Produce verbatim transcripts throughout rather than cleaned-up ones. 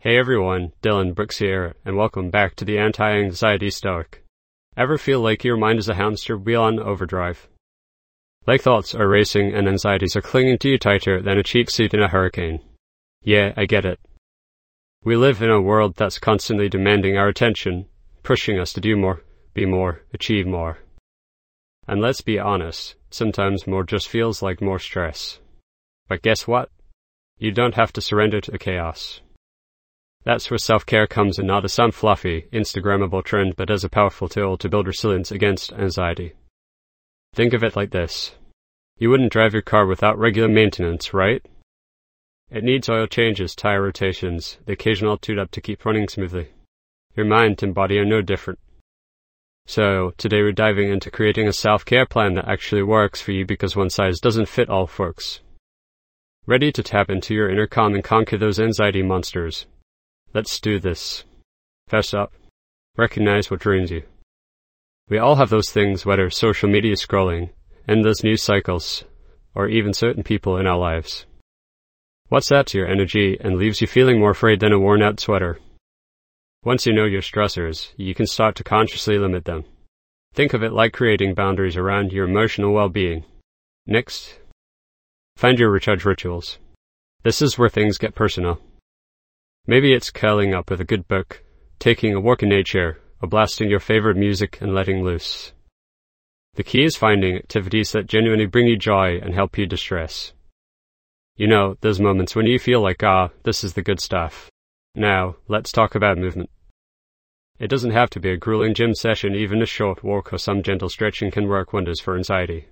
Hey everyone, Dylan Brooks here, and welcome back to the Anti-Anxiety Stoic. Ever feel like your mind is a hamster wheel on overdrive? Like thoughts are racing and anxieties are clinging to you tighter than a cheap seat in a hurricane. Yeah, I get it. We live in a world that's constantly demanding our attention, pushing us to do more, be more, achieve more. And let's be honest, sometimes more just feels like more stress. But guess what? You don't have to surrender to chaos. That's where self-care comes in, not as some fluffy, Instagrammable trend, but as a powerful tool to build resilience against anxiety. Think of it like this. You wouldn't drive your car without regular maintenance, right? It needs oil changes, tire rotations, the occasional tune-up to keep running smoothly. Your mind and body are no different. So, today we're diving into creating a self-care plan that actually works for you because one size doesn't fit all folks. Ready to tap into your inner calm and conquer those anxiety monsters? Let's do this. First up, recognize what drains you. We all have those things, whether social media scrolling, endless news cycles, or even certain people in our lives. What's saps your energy and leaves you feeling more afraid than a worn-out sweater? Once you know your stressors, you can start to consciously limit them. Think of it like creating boundaries around your emotional well-being. Next, find your recharge rituals. This is where things get personal. Maybe it's curling up with a good book, taking a walk in nature, or blasting your favorite music and letting loose. The key is finding activities that genuinely bring you joy and help you distress. You know, those moments when you feel like, ah, this is the good stuff. Now, let's talk about movement. It doesn't have to be a grueling gym session, even a short walk or some gentle stretching can work wonders for anxiety.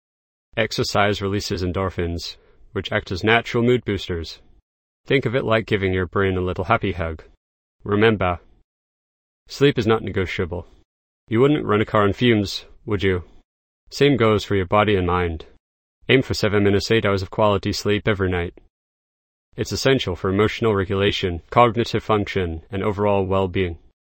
Exercise releases endorphins, which act as natural mood boosters. Think of it like giving your brain a little happy hug. Remember, sleep is not negotiable. You wouldn't run a car on fumes, would you? Same goes for your body and mind. Aim for seven minutes, eight hours of quality sleep every night. It's essential for emotional regulation, cognitive function, and overall well-being.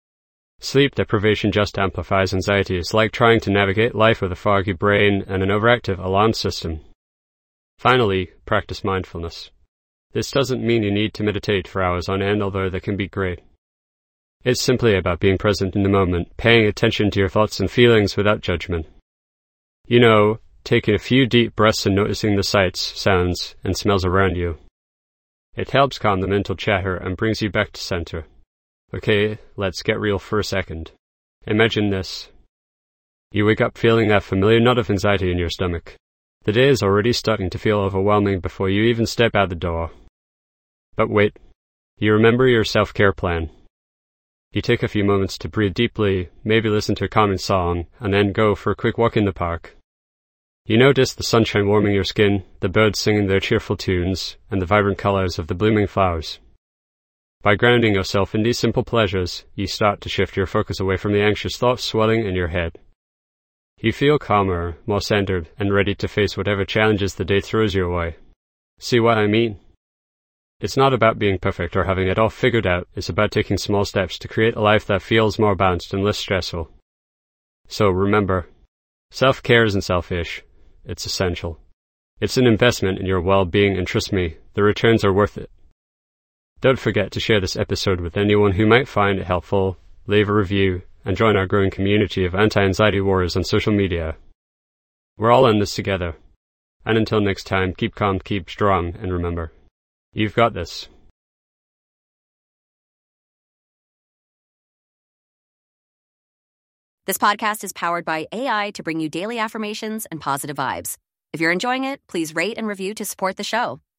Sleep deprivation just amplifies anxiety. It's like trying to navigate life with a foggy brain and an overactive alarm system. Finally, practice mindfulness. This doesn't mean you need to meditate for hours on end, although that can be great. It's simply about being present in the moment, paying attention to your thoughts and feelings without judgment. You know, taking a few deep breaths and noticing the sights, sounds, and smells around you. It helps calm the mental chatter and brings you back to center. Okay, let's get real for a second. Imagine this. You wake up feeling that familiar knot of anxiety in your stomach. The day is already starting to feel overwhelming before you even step out the door. But wait, you remember your self-care plan. You take a few moments to breathe deeply, maybe listen to a calming song, and then go for a quick walk in the park. You notice the sunshine warming your skin, the birds singing their cheerful tunes, and the vibrant colors of the blooming flowers. By grounding yourself in these simple pleasures, you start to shift your focus away from the anxious thoughts swelling in your head. You feel calmer, more centered, and ready to face whatever challenges the day throws your way. See what I mean? It's not about being perfect or having it all figured out. It's about taking small steps to create a life that feels more balanced and less stressful. So remember, self-care isn't selfish. It's essential. It's an investment in your well-being, and trust me, the returns are worth it. Don't forget to share this episode with anyone who might find it helpful, leave a review, and join our growing community of anti-anxiety warriors on social media. We're all in this together. And until next time, keep calm, keep strong, and remember, you've got this. This podcast is powered by A I to bring you daily affirmations and positive vibes. If you're enjoying it, please rate and review to support the show.